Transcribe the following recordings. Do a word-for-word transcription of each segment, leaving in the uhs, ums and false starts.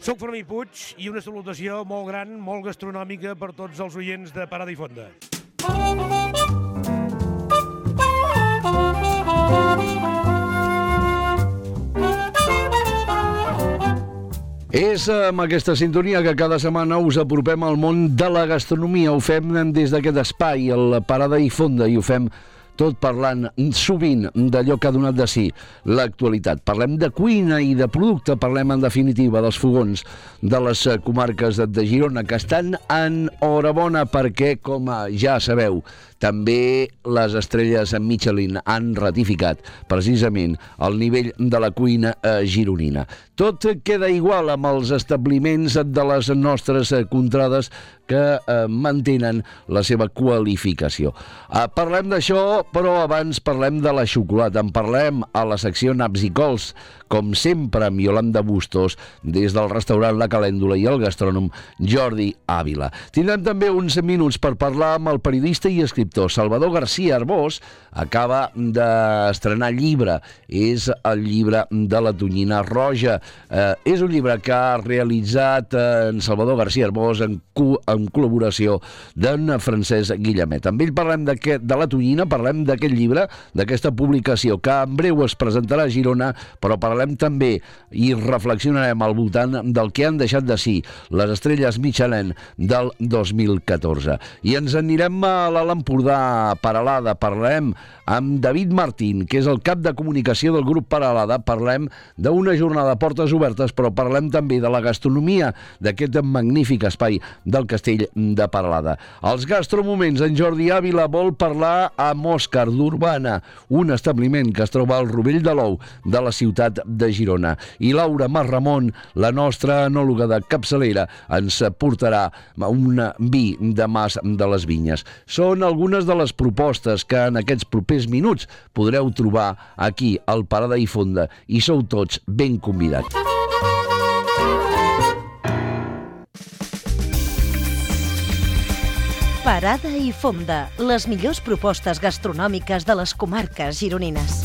Soc Fermí Puig i una salutació molt gran, molt gastronòmica per tots els oients de Parada i Fonda. És amb aquesta sintonia que cada setmana us apropem al món de la gastronomia. Ho fem des d'aquest espai, el Parada i Fonda, i ho fem tot parlant sovint d'allò que ha donat de si l'actualitat. Parlem de cuina i de producte, parlem en definitiva dels fogons de les comarques de Girona, que estan en hora bona perquè, com ja sabeu, també les estrelles Michelin han ratificat precisament el nivell de la cuina gironina. Tot queda igual amb els establiments de les nostres contrades que eh, mantenen la seva qualificació. Eh, parlem d'això, però abans parlem de la xocolata. En parlem a la secció Naps i Cols, com sempre amb Iolanda Bustos, des del restaurant La Calèndula i el gastrònom Jordi Ávila. Tindrem també uns minuts per parlar amb el periodista i escriptor Salvador García Arbós. Acaba d'estrenar llibre. És el llibre de la Tonyina Roja. Eh, és un llibre que ha realitzat eh, en Salvador García Arbós en, en col·laboració d'en Francesc Guillemet. Amb ell parlem de, que, de la Tonyina, parlem d'aquest llibre, d'aquesta publicació que en breu es presentarà a Girona, però parlem també i reflexionarem al voltant del que han deixat de si les estrelles Michelin del dos mil catorze. I ens anirem a l'Alt Empordà, a Peralada. Parlem amb David Martín, que és el cap de comunicació del grup Peralada. Parlem d'una jornada de portes obertes, però parlem també de la gastronomia d'aquest magnífic espai del Castell de Peralada. Els gastromoments, en Jordi Ávila vol parlar amb Òscar d'Urbana, un establiment que es troba al Rovell de l'Ou de la ciutat de Girona. I Laura Marramon, la nostra enòloga de capçalera, ens portarà un vi de Mas de les Vinyes. Són algunes de les propostes que en aquests propers minuts podreu trobar aquí al Parada i Fonda, i sou tots ben convidats. Parada i Fonda, les millors propostes gastronòmiques de les comarques gironines.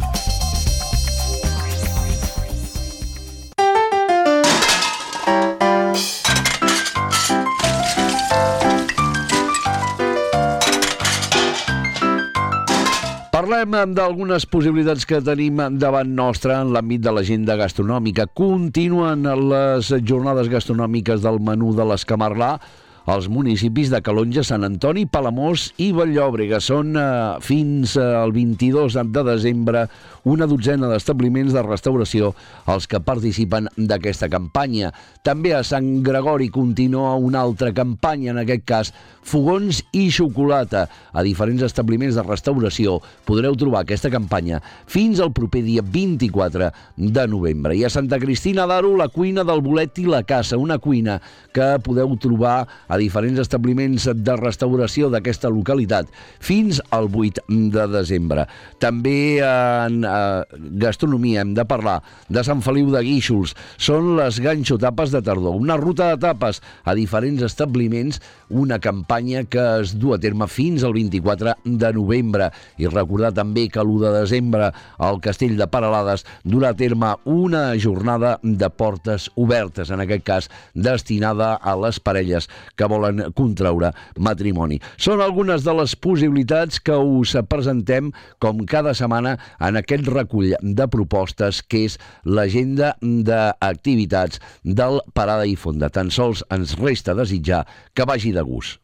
Parlem d'algunes possibilitats que tenim davant nostra en l'àmbit de l'agenda gastronòmica. Continuen les jornades gastronòmiques del menú de l'Escamarlà als municipis de Calonge, Sant Antoni, Palamós i Vall-llobrega. Són eh, fins al vint-i-dos de desembre una dotzena d'establiments de restauració els que participen d'aquesta campanya. També a Sant Gregori continua una altra campanya, en aquest cas fogons i xocolata. A diferents establiments de restauració podreu trobar aquesta campanya fins al proper dia vint-i-quatre de novembre. I a Santa Cristina d'Aro, la cuina del bolet i la caça, una cuina que podeu trobar a diferents establiments de restauració d'aquesta localitat fins al vuit de desembre. També en eh, gastronomia hem de parlar de Sant Feliu de Guíxols. Són les ganxotapes de tardor, una ruta de tapes a diferents establiments, una campanya que es du a terme fins al vint-i-quatre de novembre. I recordar també que l'u de desembre al Castell de Peralades durà a terme una jornada de portes obertes, en aquest cas destinada a les parelles que volen contraure matrimoni. Són algunes de les possibilitats que us presentem com cada setmana en aquest recull de propostes que és l'agenda d'activitats del Parada i Fonda. Tan sols ens resta desitjar que vagi de gust.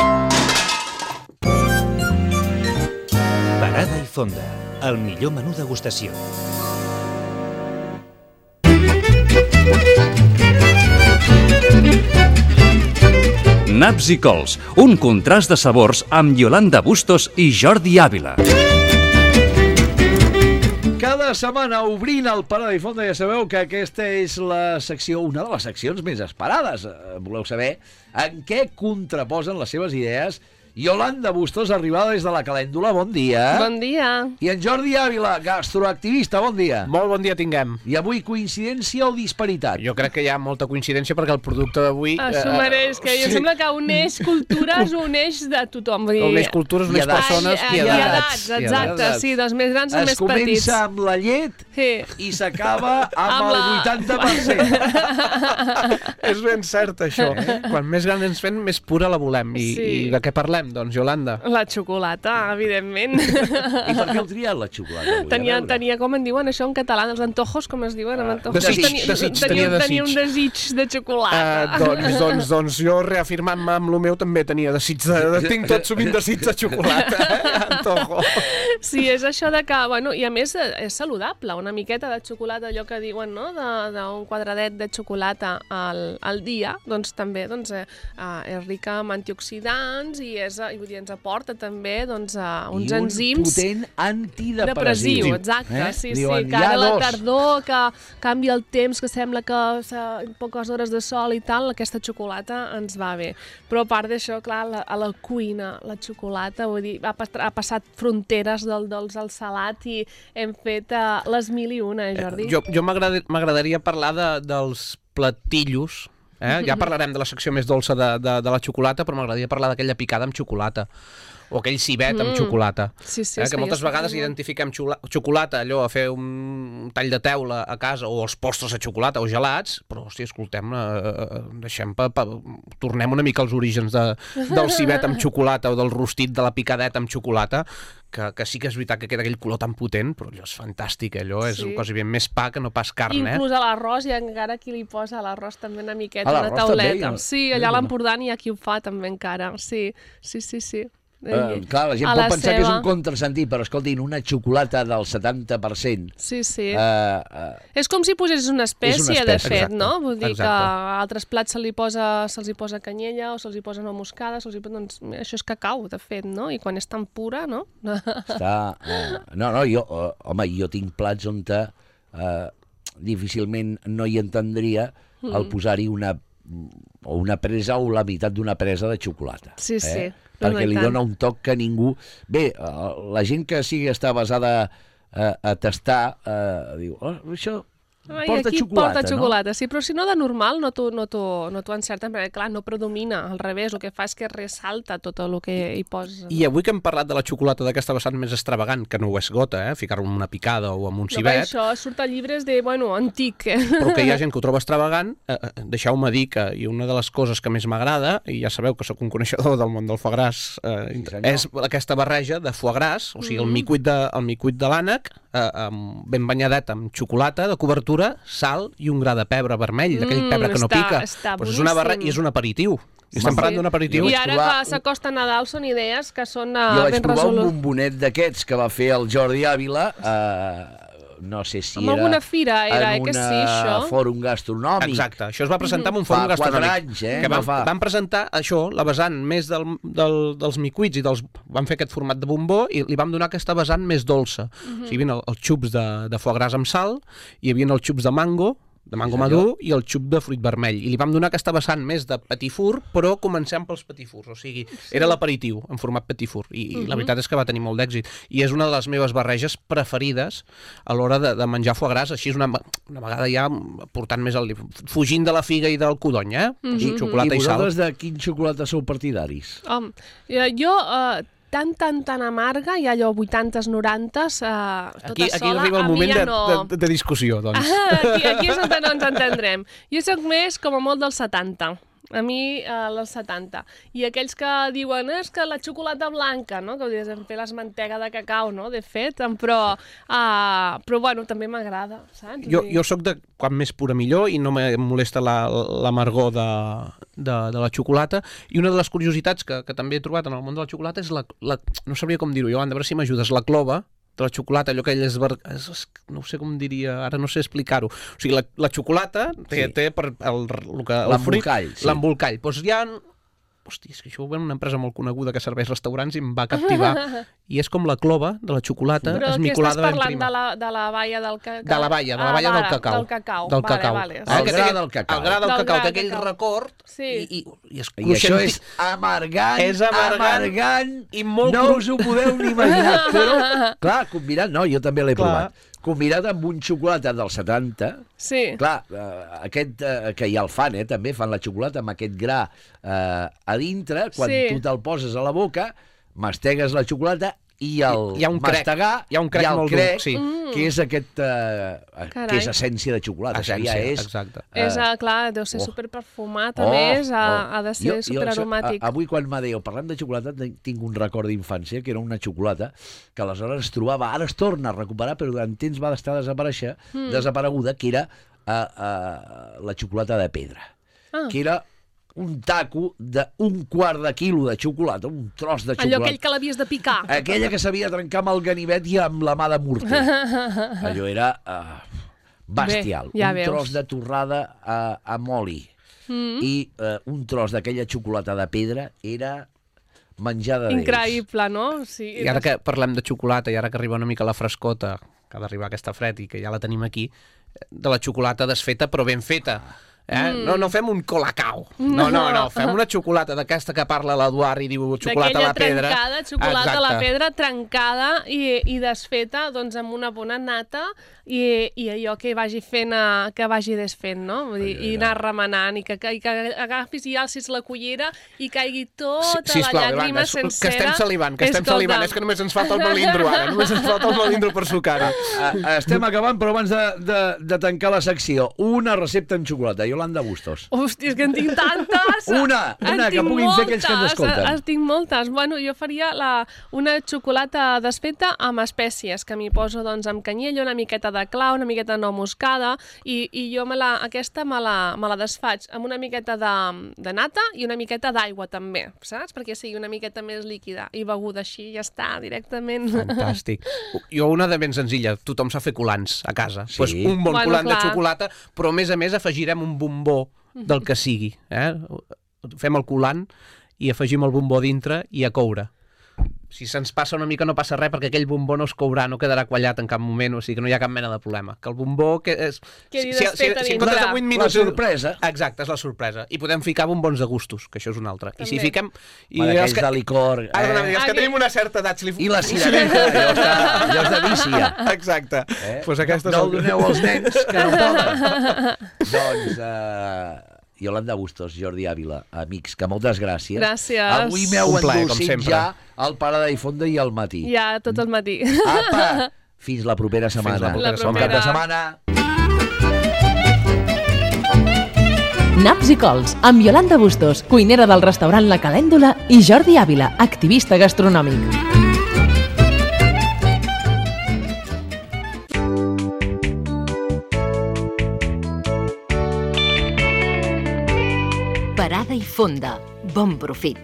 Parada i Fonda, el millor menú degustació. Naps i Cols, un contrast de sabors amb Iolanda Bustos i Jordi Ávila. Cada setmana obrint el Parada i Fonda, ja sabeu que aquesta és la secció, una de les seccions més esperades. Voleu saber en què contraposen les seves idees Yolanda Bustos, arribada des de la Calèndula, bon dia. Bon dia. I en Jordi Ávila, gastroactivista, bon dia. Molt bon dia tinguem. I avui coincidència o disparitat? Jo crec que hi ha molta coincidència perquè el producte d'avui... Això eh, mereix, que sí. Em sembla que uneix cultures, uneix de tothom. Vull dir... Uneix cultures, uneix persones i edats. I edats, exacte, sí, dels més grans als més petits. Es comença amb la llet sí. i s'acaba amb, amb el la... vuitanta per cent. És ben cert, això. Eh? Quan més gran ens fem, més pura la volem. I, sí. i de què parlem? Doncs, Yolanda. La xocolata, evidentment. I per què heu triat la xocolata? Avui, tenia, tenia, com en diuen això en català, els antojos, com es diuen? Ah. Desig, tenia, desig, tenia, tenia, tenia un desig de xocolata. Uh, doncs, doncs, doncs jo, reafirmant-me amb el meu, també tenia desig de... de tinc tot sovint desig de xocolata, eh? Antojo. Sí, és això de que, bueno, i a més és saludable, una miqueta de xocolata, allò que diuen, no?, d'un quadradet de xocolata al, al dia, doncs també doncs, eh, és rica en antioxidants i és i vull dir, ens aporta també doncs, uh, uns enzims... I un potent antidepressiu. Exacte, eh? sí, Diuen, sí, que ara la dos. tardor, que canvia el temps, que sembla que poques hores de sol i tal, aquesta xocolata ens va bé. Però a part d'això, clar, la, a la cuina, la xocolata, vull dir, ha, ha passat fronteres del dolç al salat i hem fet uh, les mil i una, eh, Jordi? Eh, jo jo m'agradaria parlar de, dels platillos. Eh? Ja parlarem de la secció més dolça de, de, de la xocolata, però m'agradaria parlar d'aquella picada amb xocolata o aquell cibet mm. amb xocolata. Sí, sí, eh? Que moltes vegades identifiquem xocolata, allò, a fer un tall de teula a casa o els postres de xocolata o gelats, però, hòstia, escoltem, eh, deixem pa, pa, tornem una mica als orígens de, del cibet amb xocolata o del rostit de la picadeta amb xocolata, que, que sí que és veritat que queda aquell color tan potent, però allò és fantàstic, allò és sí. quasi ben més pa que no pas carn, eh? Inclús a l'arròs, i encara qui li posa a l'arròs també una miqueta, una tauleta. També, sí, allà a l'Empordà n'hi ha qui ho fa també encara, sí, sí, sí, sí. Uh, clar, la gent a pot la pensar seva... que és un contrasentit, però escoltin, una xocolata del setanta per cent. Sí, sí. Uh, uh, és com si posessis una espècie, una espècie de fet, exacte. No? Vull dir exacte. Que a altres plats se li posa, se'ls hi posa canyella o se'ls hi posa una moscada, se'ls hi posa, doncs, això és cacau, de fet, no? I quan és tan pura, no? Està... Uh, no, no, jo, uh, home, jo tinc plats on te, uh, difícilment no hi entendria mm. el posar-hi una, o una presa o la meitat d'una presa de xocolata. Sí, sí. Eh? Perquè li dona un toc que ningú... Bé, la gent que sigui està basada a, a tastar, uh, diu, oh, això Ai, porta aquí xocolata, porta xocolata, no? Sí, però si no de normal no t'ho no no encerten, perquè clar, no predomina, al revés, el que fa és que ressalta tot el que hi posa. I avui que hem parlat de la xocolata d'aquesta vessant més extravagant, que no ho és gota, eh? Ficar-ho en una picada o en un cibet... Però això surt a llibres de, bueno, antic. Eh? Però que hi ha gent que ho troba extravagant, eh, deixeu-me dir que i una de les coses que més m'agrada, i ja sabeu que sóc un coneixedor del món del foie gras, eh, sí, és aquesta barreja de foie gras, o sigui, el micuit de, el micuit de l'ànec, eh, ben banyadet amb xocolata, de cobertura, sal i un gra de pebre vermell, d'aquell mm, pebre que no està, pica. Està pues és una barra i és un aperitiu. I estem parlant d'un aperitiu. I ara trobar... que s'acosta Nadal són idees que són uh, jo ben resoludes. Jo vaig provar un bombonet d'aquests que va fer el Jordi Ávila, eh, no sé si amb era... alguna fira era, en eh, que sí, una això. fòrum gastronòmic. Exacte, això es va presentar en un fòrum fa gastronòmic. Fa quatre anys, eh? Que van, no fa... van presentar això, la vessant més del, del, dels micuits i dels... Van fer aquest format de bombó i li vam donar aquesta vessant més dolça. Uh -huh. O sigui, hi havia els xups de, de foie gras amb sal, hi havia els xups de mango, de mango madur i el xup de fruit vermell. I li vam donar aquesta vessant més de petit fur, però comencem pels petit furs. O sigui, sí. era l'aperitiu en format petit fur. I, uh -huh. la veritat és que va tenir molt d'èxit. I és una de les meves barreges preferides a l'hora de, de menjar foie gras. Així és una, una vegada ja portant més el... fugint de la figa i del codony, eh? Uh -huh. I xocolata i, I sal. vosaltres de quin xocolata sou partidaris? Home, jo... Uh... tan, tan, tan amarga, hi ha allò vuitantes, norantes, eh, tota aquí, sola, aquí arriba el moment ja de, no... de, de discussió, doncs. Ah, aquí, aquí és on no ens entendrem. Jo soc més com a molt dels setanta. A mi, eh, les setanta. I aquells que diuen, eh, és que la xocolata blanca, no? Que ho dius, fer les mantega de cacau, no? De fet, però, uh, però bueno, també m'agrada, saps? Jo, jo sóc de quan més pura millor i no me molesta l'amargor la, de, de, de la xocolata. I una de les curiositats que, que també he trobat en el món de la xocolata és la, la no sabria com dir-ho, Joan, a veure si m'ajudes, la clova de la xocolata, allò que ell és... No sé com diria, ara no sé explicar-ho. O sigui, la, la xocolata té, sí. té per el, el, el fruit... L'embolcall. Sí. L'embolcall. Doncs hi ha hosti, és que això ho ve una empresa molt coneguda que serveix restaurants i em va captivar. I és com la clova de la xocolata Però esmicolada ben parlant prima. de la, de la baia del cacau? De la baia, de la Ah, baia vale, del cacau. Del cacau, Del vale, cacau. vale. El que gra té- del cacau. El gra del Del cacau gra té del aquell cacau. record Sí. i, i, i és I això cruixent. és amargant, És amargant amargant, i molt no cru- us ho podeu ni imaginar, però, clar, combinat, no, jo també l'he Clar. provat, combinat amb un xocolata del setanta, Sí. clar, eh, aquest, eh, que ja el fan, eh, també fan la xocolata amb aquest gra eh, a dintre, quan Sí. tu te'l poses a la boca, mastegues la xocolata i el Hi ha un crec, mastegar, hi ha un crec i el molt dur, crec, sí. que és aquest, eh, Carai. que és essència de xocolata, això ja Essència, és... exacte. És, eh, uh, clar, deu ser oh. superperfumat, a més, ha, ha de ser superaromàtic. Jo, a, avui, quan m'adeu, parlant de xocolata, tinc un record d'infància, que era una xocolata que aleshores es trobava, ara es torna a recuperar, però durant temps va estar desaparèixer, mm. desapareguda, que era uh, uh, la xocolata de pedra. Ah. Que era un taco d'un quart de quilo de xocolata, un tros de xocolata. Allò aquell que l'havies de picar. Aquella que sabia trencar amb el ganivet i amb la mà de morter. Allò era uh, bestial. Bé, ja un veus. tros de torrada uh, amb oli. Mm. I uh, un tros d'aquella xocolata de pedra era menjada d'ells. Increïble, no? Sí, I ara que parlem de xocolata i ara que arriba una mica la frescota, que ha d'arribar aquesta fred i que ja la tenim aquí, de la xocolata desfeta però ben feta. Eh? Mm. No, no fem un colacao. No, no, no. Fem una xocolata d'aquesta que parla l'Eduard i diu xocolata a la pedra. Trencada, xocolata a la Exacte. pedra, trencada i, i desfeta doncs, amb una bona nata i, i allò que vagi fent, a, que vagi desfent, no? Vull dir, i anar remenant i que, que, i que agafis i alcis la cullera i caigui tota Sí, sisplau, la llàgrima Ivana, sencera. que estem salivant, que estem Escolta'm. salivant. És que només ens falta el melindro ara. Només ens falta el melindro per sucar-ho. Uh, estem acabant, però abans de, de, de tancar la secció, una recepta en xocolata, Yolanda Bustos. Hòstia, és que en tinc tantes! Una, En una, que tinc puguin fer aquells que ens moltes, escolten. En tinc moltes. Bueno, jo faria la, una xocolata desfeta amb espècies, que m'hi poso doncs, amb canyella, una miqueta de clau, una miqueta de nou moscada, i, i jo me la, aquesta me la, me la desfaig amb una miqueta de, de nata i una miqueta d'aigua també, saps? Perquè sigui una miqueta més líquida i beguda així, ja està, directament. Fantàstic. Jo una de ben senzilla, tothom sap fer colants a casa. Sí. Pues un bon Bueno, colant de clar. xocolata, però a més a més afegirem un bombó del que sigui. Eh? Fem el colant i afegim el bombó dintre i a coure. Si se'ns passa una mica no passa res perquè aquell bombó no es courà, no quedarà quallat en cap moment, o sigui que no hi ha cap mena de problema. Que el bombó... Que és, Quedi si, si, desfet a si en dintre. comptes de vuit minuts... La sorpresa. Exacte, és la sorpresa. I podem ficar bombons de gustos, que això és un altre. I si També. fiquem... I Home, els d'aquells de licor. Ara, Eh? els que Aquell- tenim una certa edat... Si li... I la ciraneta, allò, està, allò és de vícia. Exacte. Eh? Pues aquesta no és el el- doneu als nens, que no poden. Doncs, uh, Yolanda Bustos, Jordi Ávila, amics, que moltes gràcies. Gràcies. Avui m'heu Un plaer, com endolcit sempre. ja al Pare d'Ifonda i al matí. Ja, tot el matí. Apa! Fins la propera setmana. la propera Bon cap de setmana. setmana. Naps i cols, amb Yolanda Bustos, cuinera del restaurant La Calèndula, i Jordi Ávila, activista gastronòmic. Parada i fonda. Bon profit.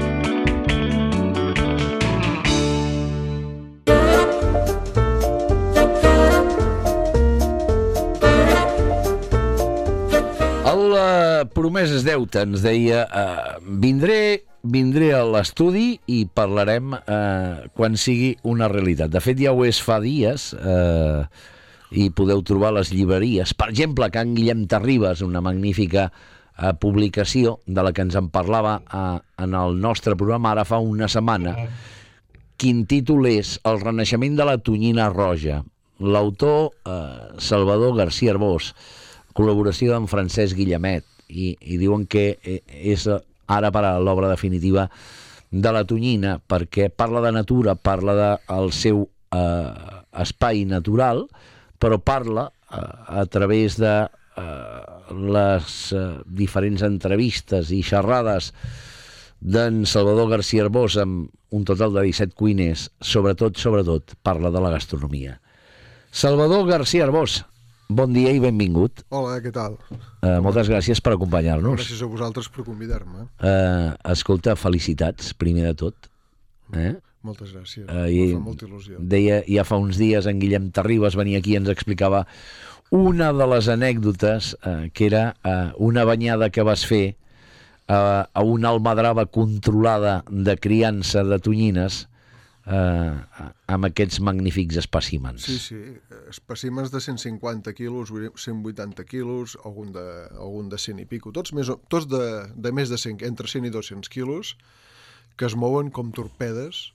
El uh, promès és deute, ens deia, uh, vindré, vindré a l'estudi i parlarem uh, quan sigui una realitat. De fet, ja ho és fa dies, uh, i podeu trobar a les llibreries. Per exemple, Can Guillem Terribas, una magnífica uh, publicació de la que ens en parlava uh, en el nostre programa ara fa una setmana. Quin títol és El renaixement de la tonyina roja. L'autor, uh, Salvador García Arbós, col·laboració d'en Francesc Guillemet, i, i diuen que és ara per a l'obra definitiva de la tonyina, perquè parla de natura, parla del de seu eh, espai natural, però parla eh, a través de eh, les eh, diferents entrevistes i xerrades d'en Salvador García Arbós amb un total de disset cuiners, sobretot, sobretot, parla de la gastronomia. Salvador García Arbós, bon dia i benvingut. Hola, què tal? Uh, moltes gràcies per acompanyar-nos. Gràcies a vosaltres per convidar-me. Uh, escolta, felicitats, primer de tot. Eh? Moltes gràcies, Uh, em i fa molta il·lusió. deia, ja fa uns dies en Guillem Terribas venia aquí i ens explicava una de les anècdotes uh, que era uh, una banyada que vas fer a, a una almadrava controlada de criança de tonyines eh, amb aquests magnífics espècimens. Sí, sí, espècimens de cent cinquanta quilos, cent vuitanta quilos, algun de, algun de cent i pico, tots, més, tots de, de més de cent, entre cent i dos-cents quilos, que es mouen com torpedes,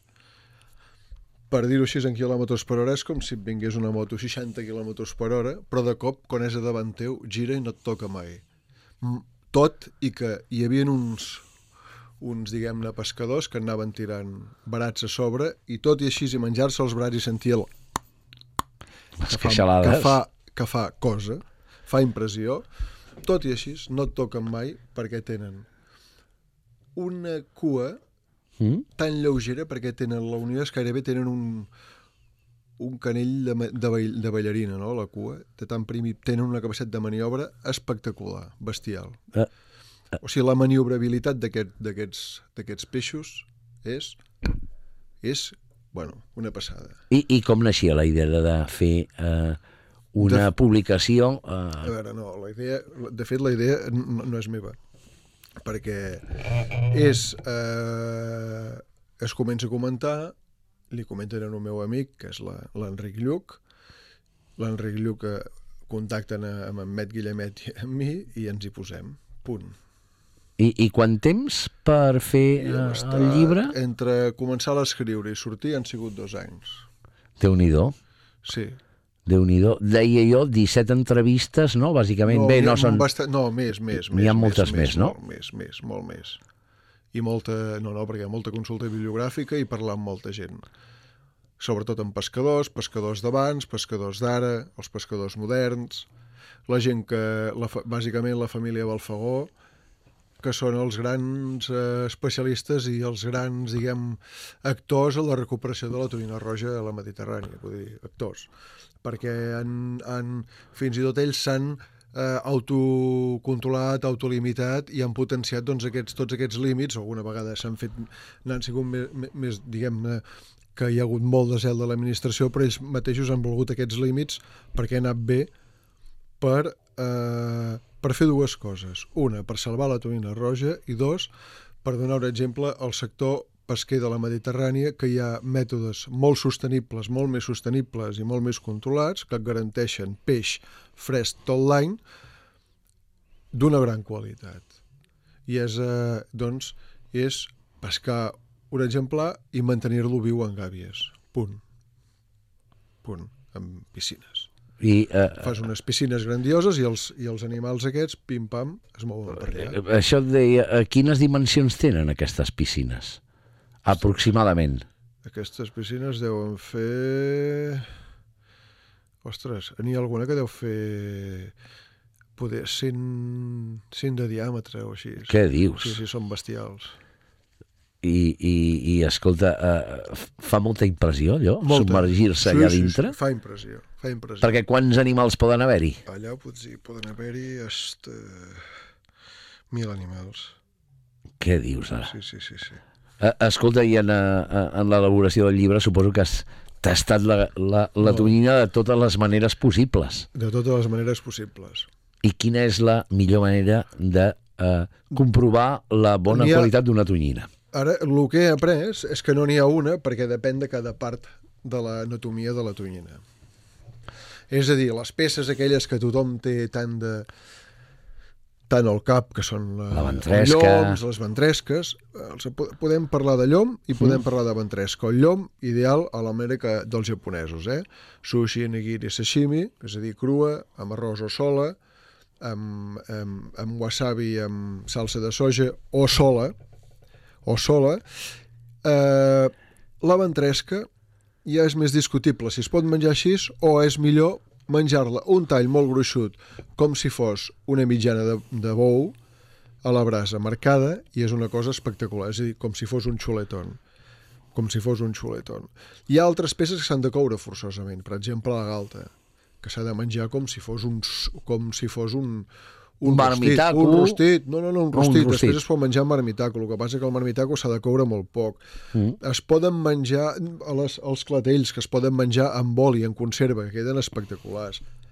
per dir-ho així en quilòmetres per hora, és com si et vingués una moto a seixanta quilòmetres per hora, però de cop, quan és a davant teu, gira i no et toca mai. Tot i que hi havia uns... uns, diguem-ne, pescadors que anaven tirant barats a sobre i tot i així i menjar-se els barats i sentir el... Les que fa, queixalades. que, fa, que fa cosa, fa impressió, tot i així no et toquen mai perquè tenen una cua mm? tan lleugera, perquè tenen la unió, és gairebé tenen un, un canell de, de, ball, de ballarina, no?, la cua, de tan prim, tenen una capacitat de maniobra espectacular, bestial. Eh. O sigui, la maniobrabilitat d'aquests d'aquests peixos és, és, bueno, una passada. I, i com naixia la idea de, de fer eh, una de... publicació? Eh... A veure, no, la idea, de fet la idea no, no és meva, perquè és, eh, es comença a comentar, li comenten al meu amic, que és l'Enric Lluc, l'Enric Lluc eh, contacten amb en Met Guillemet i amb mi i ens hi posem, punt. I, i quant temps per fer eh, el llibre? Entre començar a l'escriure i sortir han sigut dos anys. Déu-n'hi-do. Sí. Déu-n'hi-do. Deia jo, disset entrevistes, no? Bàsicament, no, bé, no són... Bastant... No, més, més. N'hi ha més, moltes més, més, no? Molt més, més, molt més. I molta... No, no, perquè hi ha molta consulta bibliogràfica i parlar amb molta gent. Sobretot amb pescadors, pescadors d'abans, pescadors d'ara, els pescadors moderns, la gent que... La, bàsicament la família Balfagó, que són els grans eh, especialistes i els grans, diguem, actors a la recuperació de la tonyina roja a la Mediterrània, vull dir, actors. Perquè han, han, fins i tot ells s'han eh, autocontrolat, autolimitat i han potenciat doncs, aquests, tots aquests límits, alguna vegada s'han fet, n'han sigut més, més diguem, que hi ha hagut molt de zel de l'administració, però ells mateixos han volgut aquests límits perquè han anat bé per... Eh, per fer dues coses. Una, per salvar la tonyina roja, i dos, per donar un exemple al sector pesquer de la Mediterrània, que hi ha mètodes molt sostenibles, molt més sostenibles i molt més controlats, que garanteixen peix fresc tot l'any d'una gran qualitat. I és, eh, doncs, és pescar un exemplar i mantenir-lo viu en gàbies. Punt. Punt. En piscines. I, uh, fas unes piscines grandioses i els, i els animals aquests, pim-pam, es mouen per allà. Això et deia, quines dimensions tenen aquestes piscines? Aproximadament. Aquestes piscines deuen fer... Ostres, n'hi ha alguna que deu fer... poder cent, cent de diàmetre o així. Què dius? Sí, sí, són bestials. I, i, i escolta, uh, fa molta impressió allò? Molta. Submergir-se sí, allà sí, dintre? Sí, fa impressió, fa impressió. Perquè quants animals poden haver-hi? Allà potser poden haver-hi hasta mil animals. Què dius ara? Sí, sí, sí, sí. Uh, escolta, i en, uh, en l'elaboració del llibre suposo que has tastat la, la, la no. tonyina de totes les maneres possibles. De totes les maneres possibles. I quina és la millor manera de uh, comprovar la bona ha... qualitat d'una tonyina? Ara, el que he après és que no n'hi ha una perquè depèn de cada part de l'anatomia de la tonyina. És a dir, les peces aquelles que tothom té tant de tant al cap, que són la, la ventresca, lloms, les ventresques, els, podem parlar de llom i podem mm. parlar de ventresca. El llom, ideal a la manera que, dels japonesos, eh? Sushi, nigiri, sashimi, és a dir, crua, amb arròs o sola, amb, amb, amb wasabi, amb salsa de soja, o sola, o sola, eh, la ventresca ja és més discutible si es pot menjar així o és millor menjar-la un tall molt gruixut com si fos una mitjana de, de bou a la brasa marcada i és una cosa espectacular, és a dir, com si fos un xuletón. Com si fos un xuletón. Hi ha altres peces que s'han de coure forçosament, per exemple la galta, que s'ha de menjar com si fos un, com si fos un, un, un marmitaco. Un rostit, no, no, no, un rostit. Un rostit. Després es pot menjar marmitaco. El que passa és que el marmitaco s'ha de coure molt poc. Mm. Es poden menjar a les, els clatells, que es poden menjar amb oli, en conserva, que queden espectaculars.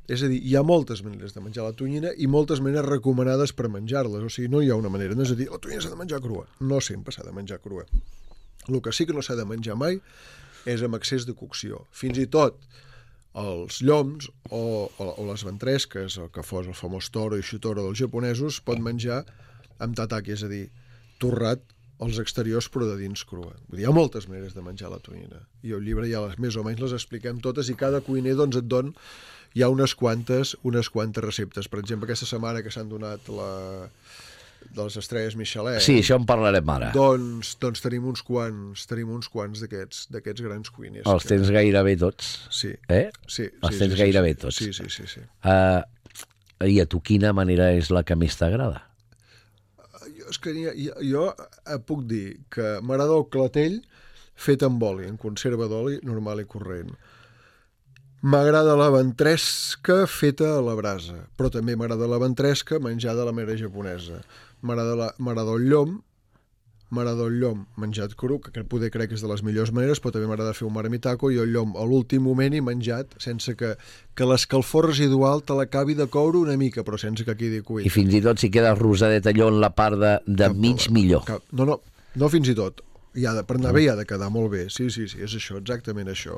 És a dir, hi ha moltes maneres de menjar la tonyina i moltes maneres recomanades per menjar-les. O sigui, no hi ha una manera. No és a dir, la tonyina s'ha de menjar crua. No sempre s'ha de menjar crua. El que sí que no s'ha de menjar mai és amb excés de cocció. Fins i tot els lloms o, o, o les ventresques, el que fos el famós toro i xutoro dels japonesos, pot menjar amb tataki, és a dir, torrat als exteriors però de dins crua. Vull dir, hi ha moltes maneres de menjar la tonyina. I al llibre ja les, més o menys les expliquem totes i cada cuiner doncs, et don hi ha unes quantes, unes quantes receptes. Per exemple, aquesta setmana que s'han donat la, de les estrelles Michelin. Sí, això en parlarem ara. Doncs, doncs tenim uns quants, tenim uns quants d'aquests d'aquests grans cuiners. Els tens que... gairebé tots? Sí. Eh? Sí, Els sí, tens sí, gairebé sí, tots? Sí, sí, sí. sí. Uh, I a tu quina manera és la que més t'agrada? Jo, és que jo, jo puc dir que m'agrada el clatell fet amb oli, en conserva d'oli normal i corrent. M'agrada la ventresca feta a la brasa, però també m'agrada la ventresca menjada a la manera japonesa. M'agrada el llom, m'agrada el llom menjat cru, que poder crec que és de les millors maneres, però també m'agrada fer un marmitaco i el llom a l'últim moment i menjat sense que, que l'escalfor residual te l'acabi de coure una mica, però sense que quedi cuit. I fins i tot si queda rosadet allò en la part de, de Cap mig problema. millor. Cap, no, no, no fins i tot. I ha de, per anar bé hi ha de quedar molt bé. Sí, sí, sí, és això, exactament això.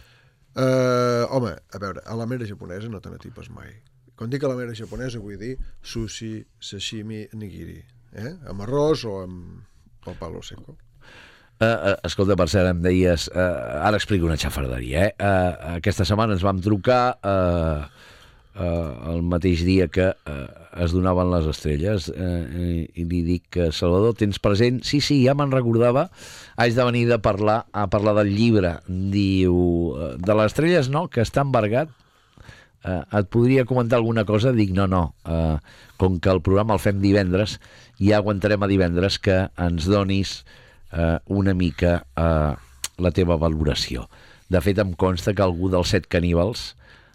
Uh, home, a veure, a la manera japonesa no te n'atipes mai. Quan dic a la manera japonesa vull dir sushi, sashimi, nigiri, eh? Amb arròs o amb el palo seco. Uh, uh, escolta, per cert, em deies, uh, ara explico una xafarderia, eh? Uh, aquesta setmana ens vam trucar uh, uh, el mateix dia que uh, es donaven les estrelles uh, i, i li dic que, Salvador, tens present? Sí, sí, ja me'n recordava, haig de venir de parlar a parlar del llibre. Diu, uh, de les estrelles no, que està embargat. Uh, et podria comentar alguna cosa? Dic, no, no, uh, com que el programa el fem divendres, ja aguantarem a divendres que ens donis uh, una mica uh, la teva valoració. De fet, em consta que algú dels set caníbals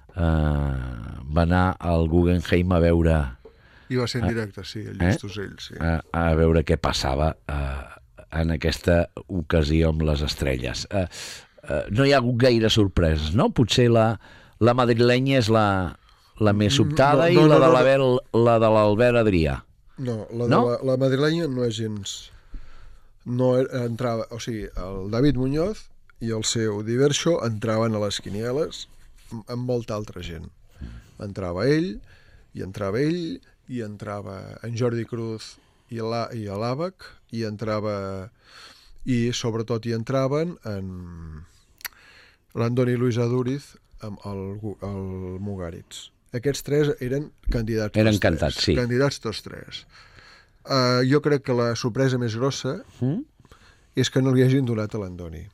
uh, va anar al Guggenheim a veure... I va ser en directe, sí, el Llistosell, sí. A, a veure què passava uh, en aquesta ocasió amb les estrelles. Uh, uh, no hi ha hagut gaire sorpreses, no? Potser la... La madrilenya és la, la més sobtada no, no, i la, no, no, de l'Albert, la de l'Albert Adrià. No, la, no? de la, la madrilenya no és gens... No entrava... O sigui, el David Muñoz i el seu Diverso entraven a les quinieles amb molta altra gent. Entrava ell, i entrava ell, i entrava en Jordi Cruz i l'Àbac, i entrava... I sobretot hi entraven en l'Andoni Luis Adúriz, amb el, el Mugaritz. Aquests tres eren candidats eren tots cantats, tres. Sí. Candidats tots tres. Uh, jo crec que la sorpresa més grossa mm? és que no li hagin donat a l'Andoni.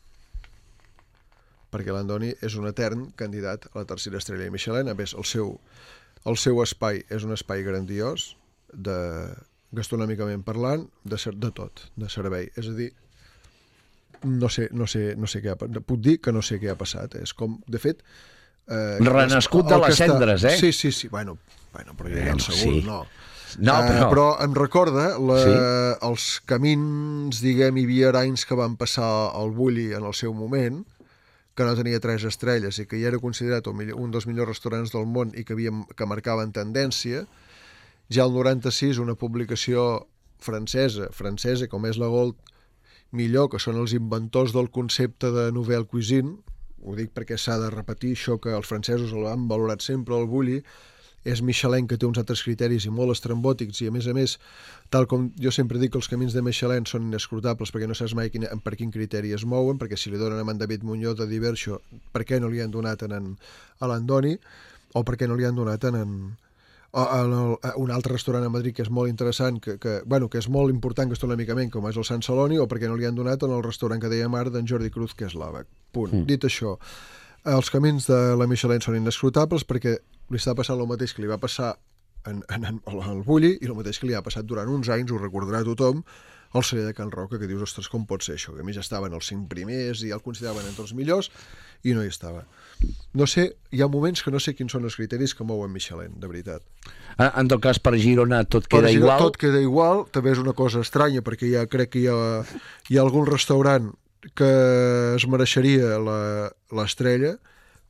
Perquè l'Andoni és un etern candidat a la tercera estrella Michelin. A més, el seu, el seu espai és un espai grandiós, de, gastronòmicament parlant, de, de tot, de servei. És a dir, no sé, no sé, no sé què ha passat. Puc dir que no sé què ha passat. És com, de fet... Eh, renascut de les cendres, eh? Sí, sí, sí. Bueno, bueno però ja bueno, segur, sí. no. No, però... Uh, però em recorda la, sí? els camins, diguem, i viaranys que van passar al Bulli en el seu moment, que no tenia tres estrelles i que ja era considerat un, un dels millors restaurants del món i que, havien, que marcaven tendència. Ja el noranta-sis, una publicació francesa, francesa com és la Gold, millor, que són els inventors del concepte de nouvelle cuisine, ho dic perquè s'ha de repetir això que els francesos el han valorat sempre, el Bulli, és Michelin que té uns altres criteris i molt estrambòtics i a més a més, tal com jo sempre dic que els camins de Michelin són inescrutables perquè no saps mai quin, per quin criteri es mouen, perquè si li donen a en David Muñoz de Diverso, per què no li han donat en, en, a l'Andoni o per què no li han donat en... en En el, un altre restaurant a Madrid que és molt interessant, que, que, bueno, que és molt important gastronòmicament, com és el Sant Celoni, o perquè no li han donat en el restaurant que dèiem ara d'en Jordi Cruz, que és l'Àbac. Punt. Mm. Dit això, els camins de la Michelin són inescrutables perquè li està passant el mateix que li va passar en, en, en, en el Bulli i el mateix que li ha passat durant uns anys, ho recordarà tothom, al celler de Can Roca, que dius, ostres, com pot ser això? Que a més estaven els cinc primers i el consideraven entre els millors i no hi estava. No sé, hi ha moments que no sé quins són els criteris que mouen Michelin, de veritat. En tot cas, per Girona tot queda per Girona, igual? Tot queda igual, també és una cosa estranya, perquè ja crec que hi ha, hi ha algun restaurant que es mereixeria l'estrella,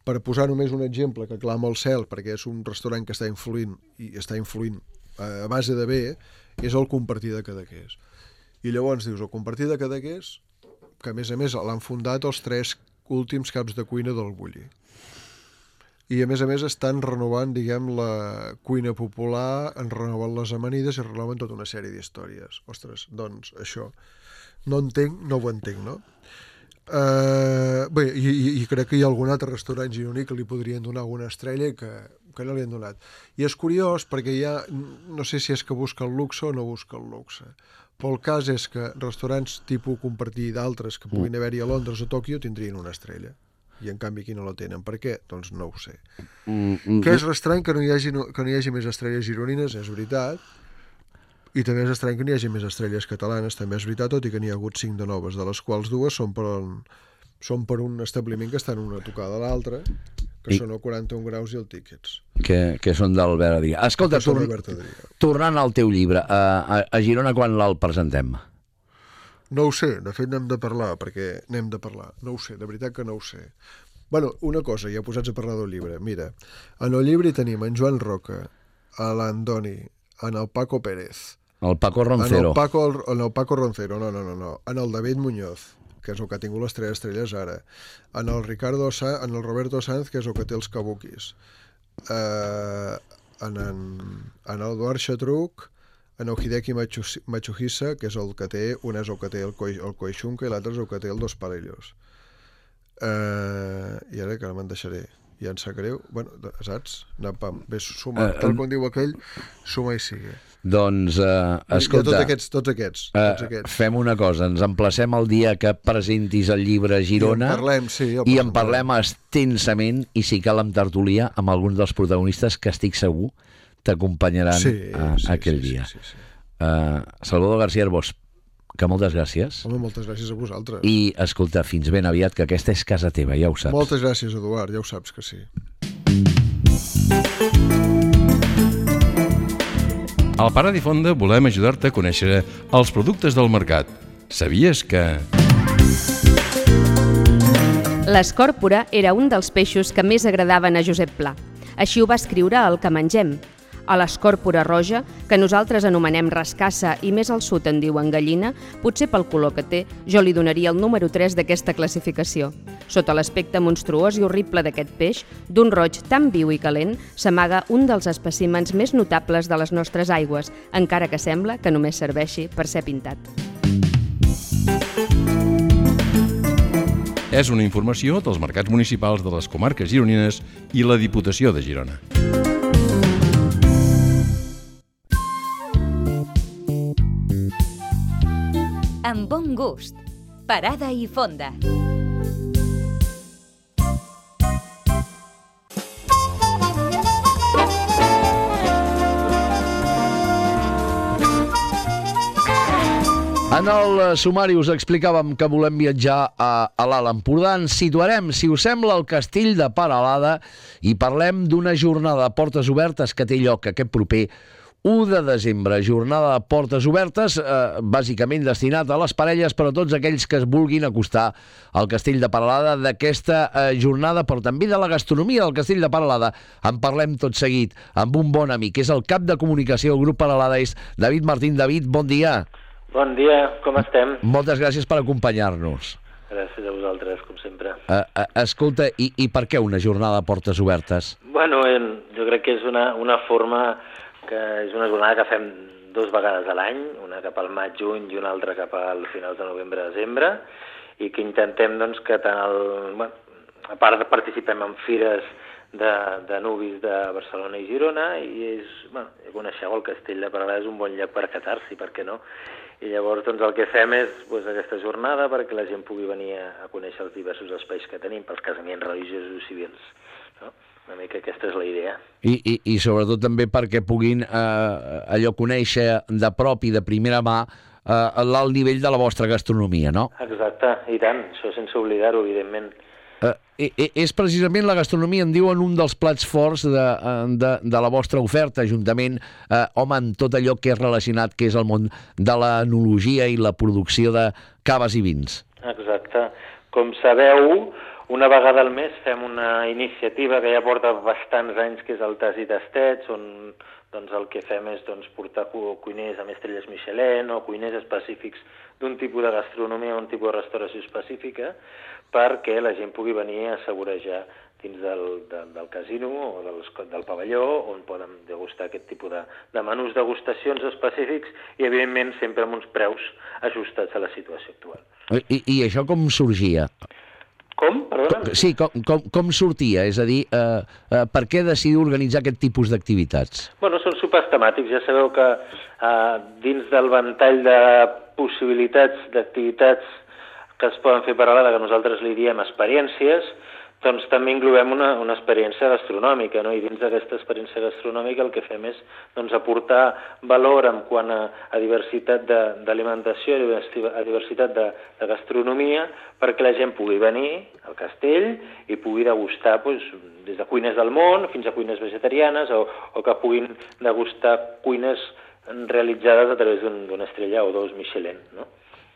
per posar només un exemple que clama al cel, perquè és un restaurant que està influint, i està influint a base de bé, és el Compartir de Cadaqués. I llavors dius, el Compartir de Cadaqués, que a més a més l'han fundat els tres últims caps de cuina del Bulli. I a més a més estan renovant, diguem, la cuina popular, en renoven les amanides i renoven tota una sèrie d'històries. Ostres, doncs això, no entenc, no ho entenc, no? Uh, bé, i, i, i crec que hi ha algun altre restaurant gironí que li podrien donar alguna estrella que, que no li han donat. I és curiós perquè hi ha, no sé si és que busca el luxe o no busca el luxe, però el cas és que restaurants tipus Compartir d'altres que puguin haver-hi a Londres o Tòquio tindrien una estrella. I en canvi aquí no la tenen. Per què? Doncs no ho sé. Mm, mm, que és estrany que no hi hagi, que no hi hagi més estrelles gironines, és veritat, i també és estrany que no hi hagi més estrelles catalanes, també és veritat, tot i que n'hi ha hagut cinc de noves, de les quals dues són per, on, són per un establiment que estan una tocada a l'altra, que I... són a quaranta-un graus i el Tickets. Que, que són d'Albert Adrià. Escolta, torn... tornant al teu llibre, a, a, a Girona quan el presentem? No ho sé, de fet n'hem de parlar, perquè n'hem de parlar, no ho sé, de veritat que no ho sé. Bueno, una cosa, ja posats a parlar del llibre, mira, en el llibre hi tenim en Joan Roca, a l'Andoni, en el Paco Pérez, el Paco Roncero, en el Paco, en el Paco Roncero, no, no, no, no, en el David Muñoz, que és el que ha tingut les tres estrelles ara, en el Ricardo Sa, en el Roberto Sanz, que és el que té els kabukis, eh, en, en, en el Eduard Xatruc, en el Hideki Matsuhisa, que és el que té, un és el que té el, Koi, el Koishunka i l'altre és el que té el Dos Parellos. Uh, I ara que no me'n deixaré, ja em sap greu, bueno, saps? Anar, pam, ves, suma, uh, tal com diu aquell, suma i sigue. Doncs, uh, escolta, tots aquests, tots aquests, uh, tots aquests. Fem una cosa, ens emplacem el dia que presentis el llibre a Girona i en parlem, sí, i en parlem extensament i si cal amb tertúlia amb alguns dels protagonistes que estic segur t'acompanyaran sí, a, sí, aquell sí, dia. Sí, sí, sí. Uh, Salvador García Arbós, que moltes gràcies. Home, moltes gràcies a vosaltres. I, escolta, fins ben aviat, que aquesta és casa teva, ja ho saps. Moltes gràcies, Eduard, ja ho saps que sí. Al Parada i Fonda volem ajudar-te a conèixer els productes del mercat. Sabies que... L'escòrpora era un dels peixos que més agradaven a Josep Pla. Així ho va escriure al Que mengem. A l'escòrpora roja, que nosaltres anomenem rascassa i més al sud en diuen gallina, potser pel color que té, jo li donaria el número tres d'aquesta classificació. Sota l'aspecte monstruós i horrible d'aquest peix, d'un roig tan viu i calent, s'amaga un dels espècimens més notables de les nostres aigües, encara que sembla que només serveixi per ser pintat. És una informació dels mercats municipals de les comarques gironines i la Diputació de Girona. Amb bon gust. Parada i Fonda. En el sumari us explicàvem que volem viatjar a, a l'Alt Empordà. Ens situarem, si us sembla, al Castell de Peralada i parlem d'una jornada de portes obertes que té lloc aquest proper u de desembre, jornada de portes obertes, eh, bàsicament destinat a les parelles, però tots aquells que es vulguin acostar al Castell de Peralada d'aquesta eh, jornada, però també de la gastronomia del Castell de Peralada. En parlem tot seguit amb un bon amic, que és el cap de comunicació del grup Peralada, és David Martín. David, bon dia. Bon dia, com estem? Moltes gràcies per acompanyar-nos. Gràcies a vosaltres, com sempre. Uh, uh, escolta, i, i per què una jornada de portes obertes? Bueno, eh, jo crec que és una, una forma que és una jornada que fem dues vegades a l'any, una cap al maig-juny i una altra cap al finals de novembre-desembre, i que intentem doncs, que tant el... Bueno, a part de participem en fires de, de nuvis de Barcelona i Girona, i és, bueno, ja coneixeu, el Castell de Peralada és un bon lloc per acatar-s'hi, per què no? I llavors doncs, el que fem és doncs, aquesta jornada perquè la gent pugui venir a, a conèixer els diversos espais que tenim pels casaments religiosos i civils, no? Una mica aquesta és la idea. I, i, i sobretot també perquè puguin eh, allò conèixer de prop i de primera mà eh, l'alt nivell de la vostra gastronomia, no? Exacte, i tant, això sense oblidar-ho, evidentment. Eh, eh, és precisament la gastronomia, en diuen, un dels plats forts de, de, de la vostra oferta, juntament, eh, home, amb tot allò que és relacionat, que és el món de l'enologia i la producció de caves i vins. Exacte. Com sabeu, una vegada al mes fem una iniciativa que ja porta bastants anys, que és el Tas i Tastets, on doncs, el que fem és doncs, portar cuiners amb estrelles Michelin o cuiners específics d'un tipus de gastronomia o un tipus de restauració específica perquè la gent pugui venir a assaborejar dins del, del, del casino o del, del pavelló, on poden degustar aquest tipus de, de menús degustacions específics i, evidentment, sempre amb uns preus ajustats a la situació actual. I, i això com sorgia? Com? Perdona? Sí, com, com, com sortia? És a dir, eh, eh, per què decidir organitzar aquest tipus d'activitats? Bueno, són sopars temàtics. Ja sabeu que eh, dins del ventall de possibilitats, d'activitats que es poden fer per a l'hora, que nosaltres li diem experiències, doncs també incloem una, una experiència gastronòmica, no? I dins d'aquesta experiència gastronòmica el que fem és doncs, aportar valor en quant a, a diversitat d'alimentació, a diversitat de, de gastronomia, perquè la gent pugui venir al castell i pugui degustar doncs, des de cuines del món fins a cuines vegetarianes o, o que puguin degustar cuines realitzades a través d'una estrella o dos Michelin, no?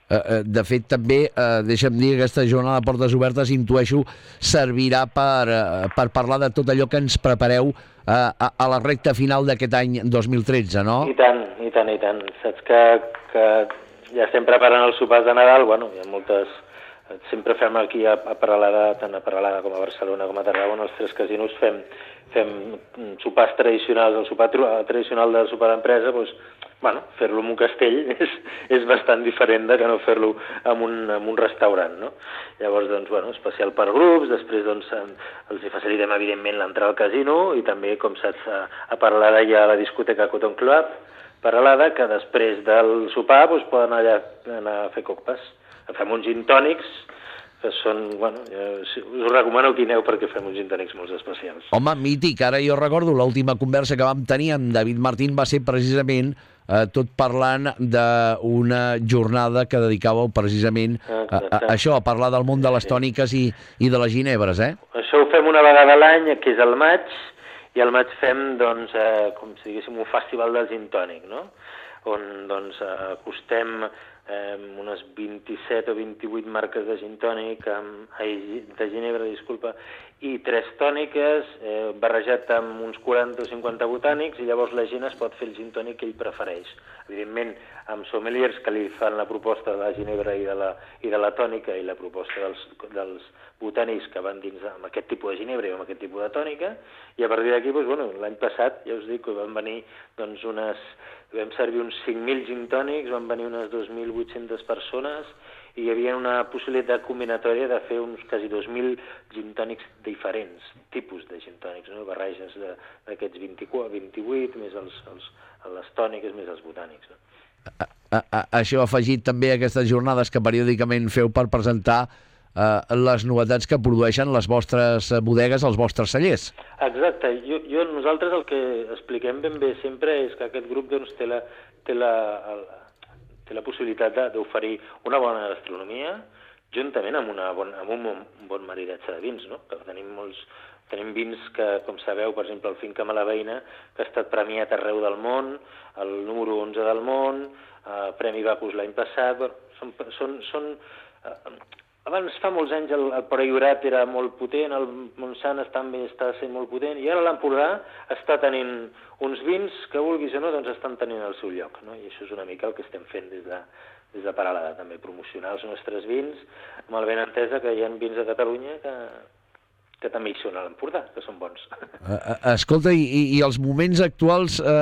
De fet, també, eh, deixa'm dir, aquesta jornada de portes obertes, intueixo, servirà per, eh, per parlar de tot allò que ens prepareu eh, a, a la recta final d'aquest any dos mil tretze, no? I tant, i tant, i tant. Saps que, que ja estem preparant els sopars de Nadal, bueno, hi ha moltes... Sempre fem aquí a, a Peralada, tant a Peralada com a Barcelona com a Tarragona, els tres casinos fem, fem sopars tradicionals. El sopar tradicional del sopar d'empresa, doncs, bueno, fer-lo en un castell és, és bastant diferent de que no fer-lo en, un, en un restaurant, no? Llavors, doncs, bueno, especial per grups, després, doncs, els hi facilitem, evidentment, l'entrada al casino i també, com saps, a, a Peralada hi ha la discoteca Cotton Club, Peralada, que després del sopar, doncs, poden allà anar a fer copes. Fem uns gin tònics, que són, bueno, us ho recomano que hi aneu perquè fem uns gin tònics molt especials. Home, mític, ara jo recordo l'última conversa que vam tenir amb David Martín va ser precisament eh, tot parlant d'una jornada que dedicàveu precisament a, a, a això, a parlar del món de les tòniques i, i de les ginebres, eh? Això ho fem una vegada a l'any, que és al maig, i al maig fem, doncs, eh, com si diguéssim, un festival del gin tònic, no? On, doncs, acostem eh, unes vint-i-set o vint-i-vuit marques de gin tònic, amb, ai, de ginebra, disculpa, i tres tòniques, eh, barrejat amb uns quaranta o cinquanta botànics, i llavors la gent es pot fer el gin tònic que ell prefereix. Evidentment, amb sommeliers que li fan la proposta de la ginebra i de la, i de la tònica i la proposta dels, dels botànics que van dins amb aquest tipus de ginebra i amb aquest tipus de tònica, i a partir d'aquí, doncs, bueno, l'any passat, ja us dic que van venir doncs, unes... Vam servir uns cinc mil gin tònics, van venir unes dos mil vuit-centes persones i hi havia una possibilitat combinatòria de fer uns quasi dos mil gin tònics diferents, tipus de gin tònics, no? Barreges d'aquests vint-i-vuit, més els, els, les tòniques, més els botànics. No? A, a, a, això ha afegit també aquestes jornades que periòdicament feu per presentar eh, les novetats que produeixen les vostres bodegues, els vostres cellers. Exacte. Jo, jo, nosaltres el que expliquem ben bé sempre és que aquest grup doncs, té, la, té, la, el, té la possibilitat d'oferir una bona gastronomia juntament amb, una bon, amb un, bon, un bon maridatge de vins, no? Que tenim molts... Tenim vins que, com sabeu, per exemple, el Finca Malaveina, que ha estat premiat arreu del món, el número onze del món, eh, Premi Bacus l'any passat... Bueno, són... són, són eh, abans, fa molts anys, el, el Priorat era molt potent, el Montsant també està sent molt potent, i ara l'Empordà està tenint uns vins que, vulguis o no, doncs estan tenint el seu lloc, no? I això és una mica el que estem fent des de, des de Peralada, també, promocionar els nostres vins, amb el ben entesa que hi ha vins a Catalunya que... que també hi són a l'Empordà, que són bons. Escolta, i, i els moments actuals, eh,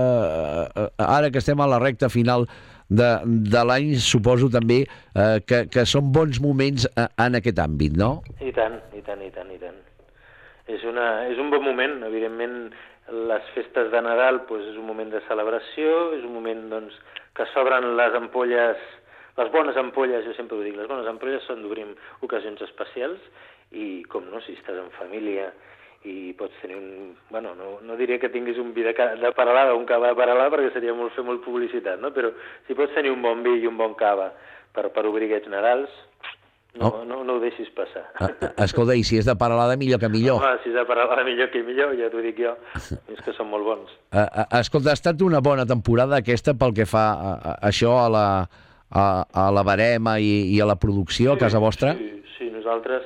eh, ara que estem a la recta final de, de l'any, suposo també eh, que, que són bons moments en aquest àmbit, no? I tant, i tant, i tant, i tant. És, una, és un bon moment, evidentment, les festes de Nadal doncs, és un moment de celebració, és un moment doncs, que s'obren les ampolles, les bones ampolles, jo sempre ho dic, les bones ampolles són d'obrir ocasions especials, i com no, si estàs en família i pots tenir un... Bueno, no, no diré que tinguis un vi de, de Peralada o un cava de Peralada perquè seria molt fer molt publicitat, no? Però si pots tenir un bon vi i un bon cava per, per obrir aquests Nadals, no, oh. no, no ho deixis passar. Escolta, i si és de Peralada, millor que millor. Home, si és de Peralada, millor que millor, ja t'ho dic jo. És que són molt bons. Escolta, ha estat una bona temporada aquesta pel que fa a, a, a això, a la, a, a la barema i, i a la producció, sí, a casa vostra? Sí, sí, nosaltres...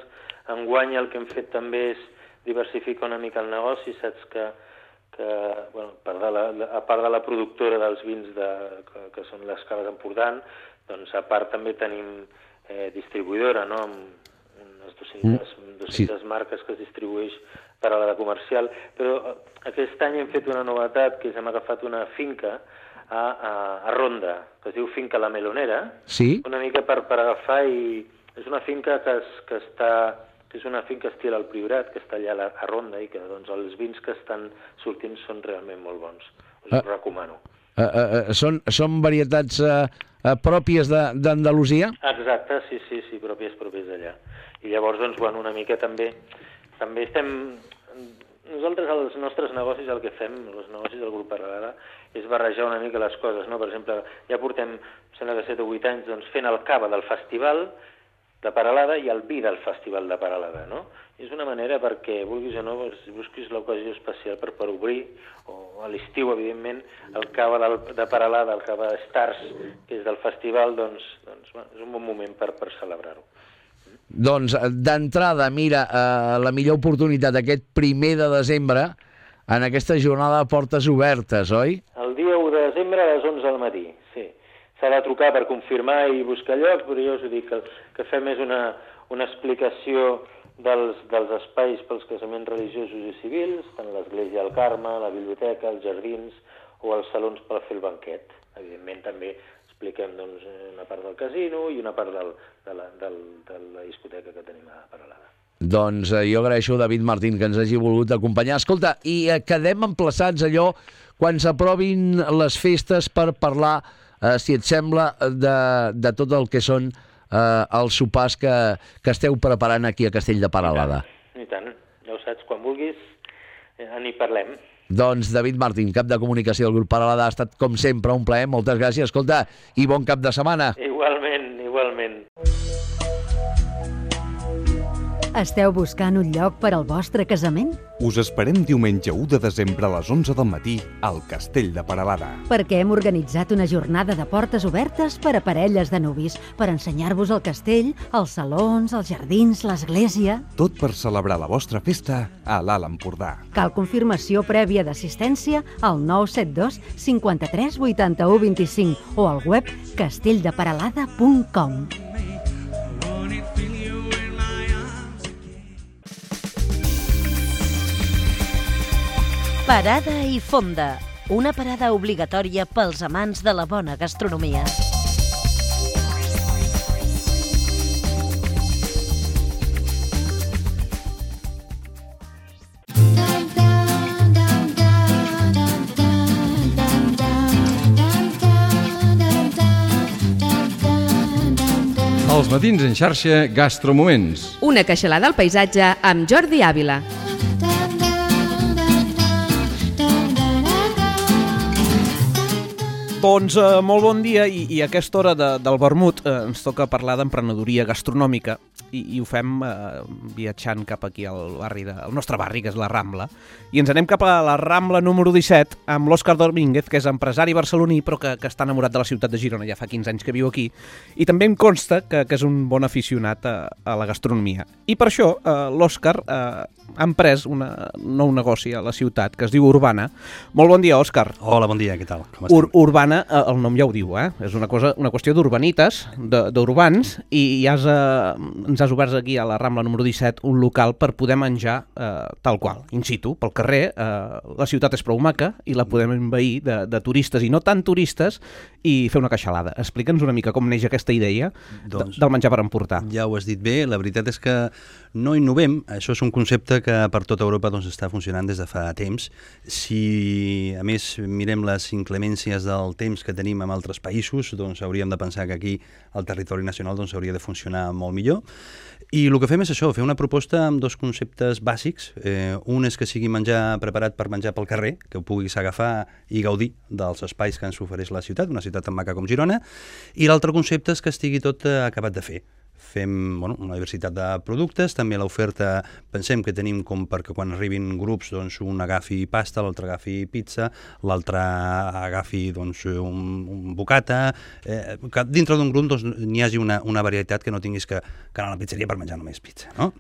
Enguany el que hem fet també és diversificar una mica el negoci, saps que, que bueno, a, part de la, a part de la productora dels vins de, que, que són les Caves Empordà, doncs a part també tenim eh, distribuïdora, no?, amb unes dues-centes, mm. dues-centes sí. marques que es distribueix per a la comercial, però aquest any hem fet una novetat, que és hem agafat una finca a, a, a Ronda, que es diu Finca La Melonera, sí. una mica per, per agafar, i és una finca que, es, que està, que és una finca estil al Priorat, que està allà a Ronda, i que doncs, els vins que estan sortint són realment molt bons. Us ho uh, recomano. Uh, uh, uh, són, són varietats uh, uh, pròpies d'Andalusia? Exacte, sí, sí, sí, pròpies, pròpies d'allà. I llavors, doncs, bueno, una mica també, també estem... Nosaltres, als nostres negocis, el que fem, els negocis del grup Peralada, és barrejar una mica les coses, no? Per exemple, ja portem, sembla que set o vuit anys, doncs, fent el cava del festival de Peralada i el vi del festival de Peralada, no? I és una manera perquè, vulguis o no, busquis l'ocasió especial per, per obrir, o a l'estiu, evidentment, el cava del, de Peralada, el cava de Stars, que és del festival, doncs, doncs bueno, és un bon moment per, per celebrar-ho. Doncs, d'entrada, mira, eh, la millor oportunitat aquest primer de desembre en aquesta jornada de portes obertes, oi? El dia u de desembre a les onze del matí, sí. S'ha de trucar per confirmar i buscar llocs, però jo us ho dic, que, que fem és una, una explicació dels, dels espais pels casaments religiosos i civils, tant l'església del Carme, la biblioteca, els jardins o els salons per fer el banquet. Evidentment, també expliquem doncs, una part del casino i una part del, de, la, del, de la discoteca que tenim a Peralada. Doncs eh, jo agraeixo a David Martín que ens hagi volgut acompanyar. Escolta, i eh, quedem emplaçats allò quan s'aprovin les festes per parlar, eh, si et sembla, de, de tot el que són eh, els sopars que, que esteu preparant aquí a Castell de Peralada. I tant, i tant. Ja ho saps, quan vulguis, eh, n'hi parlem. Doncs David Martín, cap de comunicació del grup Peralada, ha estat com sempre un plaer, moltes gràcies, escolta, i bon cap de setmana. Igualment, igualment. Esteu buscant un lloc per al vostre casament? Us esperem diumenge u de desembre a les onze del matí al Castell de Peralada. Perquè hem organitzat una jornada de portes obertes per a parelles de nuvis, per ensenyar-vos el castell, els salons, els jardins, l'església... Tot per celebrar la vostra festa a l'Alt Empordà. Cal confirmació prèvia d'assistència al nou set dos cinquanta-tres vuitanta-u vint-i-cinc o al web castelldeperalada punt com. Parada i fonda, una parada obligatòria pels amants de la bona gastronomia. Els matins en xarxa Gastromoments. Una queixalada al paisatge amb Jordi Ávila. Doncs eh, molt bon dia, i, i a aquesta hora de, del vermut eh, ens toca parlar d'emprenedoria gastronòmica, i, i ho fem eh, viatjant cap aquí al barri, de, al nostre barri, que és la Rambla, i ens anem cap a la Rambla número disset amb l'Òscar Domínguez, que és empresari barceloní però que, que està enamorat de la ciutat de Girona, ja fa quinze anys que viu aquí, i també em consta que, que és un bon aficionat a, a la gastronomia. I per això eh, l'Òscar eh, ha emprès una, un nou negoci a la ciutat que es diu Urbana. Molt bon dia, Òscar. Hola, bon dia, què tal? Com Ur Urbana, el nom ja ho diu, eh? És una cosa, una qüestió d'urbanites, d'urbans, i has, eh, ens has obert aquí a la Rambla número disset un local per poder menjar eh, tal qual, in situ, pel carrer. Eh, la ciutat és prou maca i la podem envair de, de turistes i no tan turistes i fer una queixalada. Explica'ns una mica com neix aquesta idea doncs, del menjar per emportar. Ja ho has dit bé, la veritat és que no innovem, això és un concepte que per tota Europa doncs, està funcionant des de fa temps. Si a més mirem les inclemències del temps que tenim en altres països, doncs hauríem de pensar que aquí el territori nacional doncs, hauria de funcionar molt millor. I el que fem és això, fer una proposta amb dos conceptes bàsics. Eh, un és que sigui menjar preparat per menjar pel carrer, que ho puguis agafar i gaudir dels espais que ens ofereix la ciutat, una ciutat tan maca com Girona, i l'altre concepte és que estigui tot eh, acabat de fer. Fem bueno, una diversitat de productes, també l'oferta pensem que tenim com perquè quan arribin grups doncs, un agafi pasta, l'altre agafi pizza, l'altre agafi doncs, un, un bocata, eh, que dintre d'un grup doncs, n'hi hagi una, una varietat que no tinguis que, que anar a la pizzeria per menjar només pizza, no?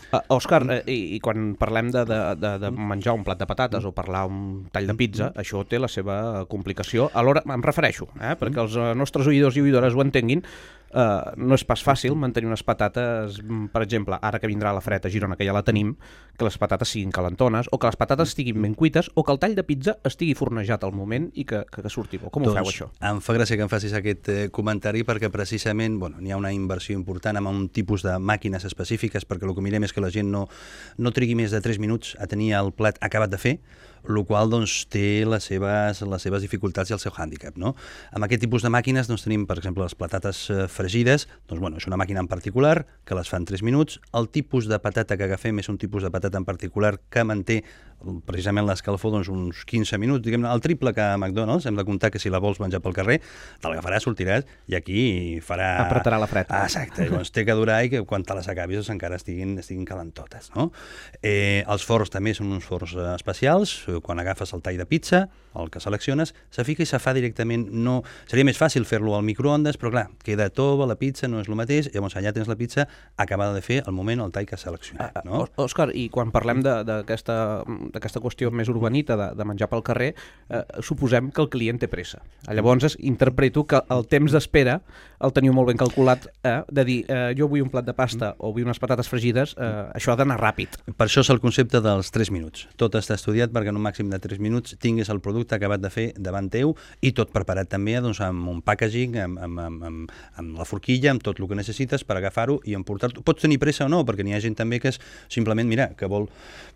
Uh, Òscar, uh, i, i quan parlem de, de, de, de menjar un plat de patates o parlar un tall de pizza, això té la seva complicació. Alhora, em refereixo, eh, perquè els nostres oïdors i oïdores ho entenguin, Uh, no és pas fàcil mantenir unes patates, per exemple, ara que vindrà la fred a Girona, que ja la tenim, que les patates siguin calentones, o que les patates estiguin ben cuites, o que el tall de pizza estigui fornejat al moment i que, que, que surti bo. Com doncs, ho feu, això? Em fa gràcia que em facis aquest eh, comentari perquè precisament bueno, n'hi ha una inversió important amb un tipus de màquines específiques, perquè el que mirem és que la gent no, no trigui més de tres minuts a tenir el plat acabat de fer, el qual doncs, té les seves, les seves dificultats i el seu hàndicap. No? Amb aquest tipus de màquines doncs, tenim, per exemple, les patates eh, fregides, doncs, bueno, és una màquina en particular que les fa en tres minuts. El tipus de patata que agafem és un tipus de patata en particular que manté precisament l'escalfor doncs, uns quinze minuts, diguem el triple que a McDonald's. Hem de comptar que si la vols menjar pel carrer, te l'agafaràs, sortiràs i aquí farà... Apretarà la fred. Ah, exacte, doncs té que durar i que quan te les acabis doncs, encara estiguin, estiguin calentotes. No? Eh, els forns també són uns forns eh, especials. Quan agafes el tall de pizza, el que selecciones, se fica i se fa directament. No... Seria més fàcil fer-lo al microondes, però clar, queda tova la pizza, no és el mateix, llavors allà tens la pizza acabada de fer al moment el tall que has seleccionat. No? Òscar, i quan parlem d'aquesta d'aquesta qüestió més urbanita de, de menjar pel carrer, eh, suposem que el client té pressa. Llavors interpreto que el temps d'espera el teniu molt ben calculat, eh, de dir eh, jo vull un plat de pasta o vull unes patates fregides, eh, això ha d'anar ràpid. Per això és el concepte dels tres minuts. Tot està estudiat perquè en un màxim de tres minuts tinguis el producte acabat de fer davant teu i tot preparat també doncs, amb un packaging, amb, amb, amb, amb, amb la forquilla, amb tot el que necessites per agafar-ho i emportar-ho. Pots tenir pressa o no, perquè n'hi ha gent també que és simplement, mira, que vol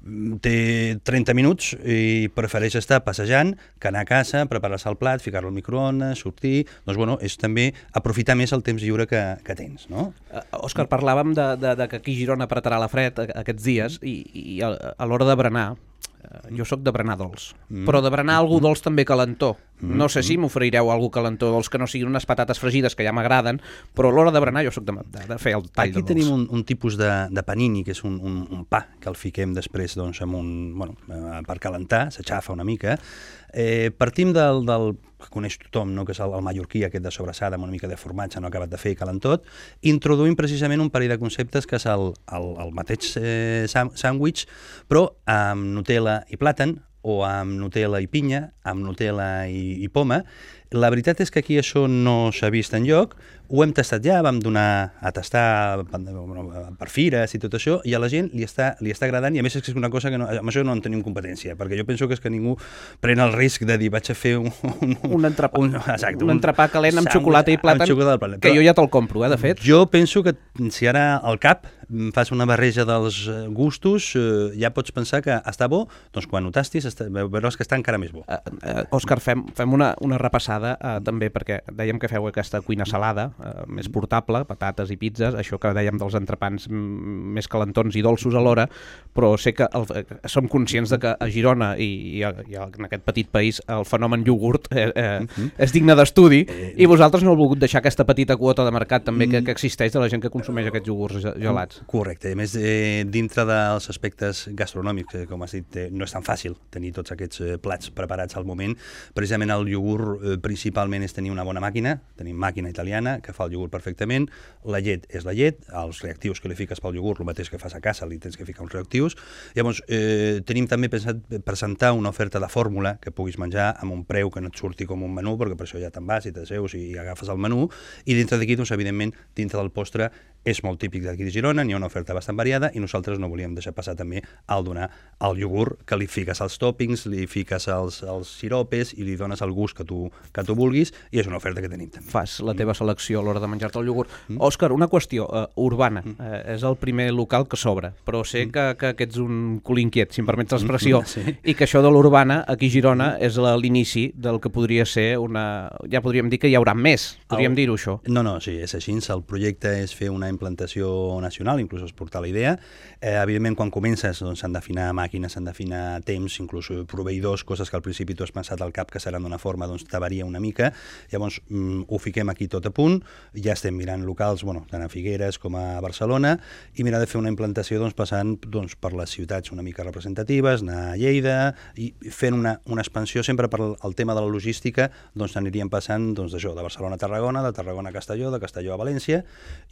té trenta minuts i prefereix estar passejant que anar a casa, preparar-se el plat, ficar-lo al microones, sortir... Doncs, bueno, és també aprofitar més el temps lliure que, que tens, no? Uh, Òscar, parlàvem de, de, de que aquí a Girona apretarà la fred aquests dies i, i a, a l'hora de berenar, uh, jo sóc de berenar dolç, mm. però de berenar algú dolç també calentó. Mm. No sé si m'oferireu algú calentó dolç que no siguin unes patates fregides, que ja m'agraden, però a l'hora de berenar jo sóc de, de, de fer el tall Aquí de dolç. Aquí tenim un, un tipus de, de panini, que és un, un, un pa que el fiquem després doncs, amb un, bueno, per calentar, s'aixafa una mica. Eh, partim del, del que coneix tothom, no? Que és el, el mallorquí aquest de sobrassada amb una mica de formatge, no acabat de fer calentot, introduïm precisament un parell de conceptes que és el, el, el mateix eh, sàndwich, però amb Nutella i plàtan, o amb Nutella i pinya, amb Nutella i, i poma. La veritat és que aquí això no s'ha vist enlloc, ho hem tastat ja, vam donar a tastar per fires i tot això, i a la gent li està, li està agradant, i a més és que és una cosa que no, amb això no en tenim competència, perquè jo penso que és que ningú pren el risc de dir vaig a fer un... Un, un entrepà, un, exacte, un entrepà calent amb xocolata i plàtan, que jo ja te'l compro, eh, de fet. Jo penso que si ara al cap fas una barreja dels gustos, eh, ja pots pensar que està bo, doncs quan ho tastis està, veuràs que està encara més bo. Uh, uh, Òscar, fem, fem una, una repassada, uh, també, perquè dèiem que feu aquesta cuina salada, uh, més portable, patates i pizzas, això que dèiem dels entrepans més calentons i dolços alhora, però sé que el, som conscients de que a Girona i, i, a, i en aquest petit país el fenomen iogurt eh, eh, uh-huh. és digne d'estudi, eh, i vosaltres no heu volgut deixar aquesta petita quota de mercat també que, que existeix de la gent que consumeix aquests iogurts gelats. Correcte, a més eh, dintre dels aspectes gastronòmics, eh, com has dit, eh, no és tan fàcil tenir tots aquests eh, plats preparats al moment. Precisament el iogurt eh, principalment és tenir una bona màquina, tenim màquina italiana que fa el iogurt perfectament, la llet és la llet, els reactius que li fiques pel iogurt, el mateix que fas a casa, li tens que ficar uns reactius. Llavors, eh, tenim també pensat presentar una oferta de fórmula que puguis menjar amb un preu que no et surti com un menú, perquè per això ja te'n vas i t'asseus i agafes el menú, i dintre d'aquí, doncs, evidentment, dintre del postre és molt típic d'aquí de Girona, n'hi ha una oferta bastant variada, i nosaltres no volíem deixar passar també al donar el iogurt, que li fiques els toppings, li fiques els, els siropes i li dones el gust que tu, que tu vulguis, i és una oferta que tenim també. Fas la teva selecció a l'hora de menjar-te el iogurt. Mm. Òscar, una qüestió uh, urbana. Mm. Uh, és el primer local que s'obre, però sé mm. que, que, que ets un cul inquiet, si em permets l'expressió, mm. sí. i que això de l'urbana, aquí a Girona, mm. és l'inici del que podria ser una... Ja podríem dir que hi haurà més, podríem el... dir-ho això. No, no, sí, és així. El projecte és fer una implantació nacional, inclús exportar la idea. Eh, evidentment, quan comences, doncs, s'han d'afinar màquines, s'han d'afinar temps, inclús proveïdors, coses que al principi tu has pensat al cap que seran d'una forma, doncs te varia una mica. Llavors, mm, ho fiquem aquí tot a punt, ja estem mirant locals, bueno, tant a Figueres com a Barcelona, i mirar de fer una implantació doncs, passant doncs, per les ciutats una mica representatives, anar a Lleida, i fent una, una expansió sempre per el tema de la logística, doncs aniríem passant doncs, d'això, de Barcelona a Tarragona, de Tarragona a Castelló, de Castelló a València, i així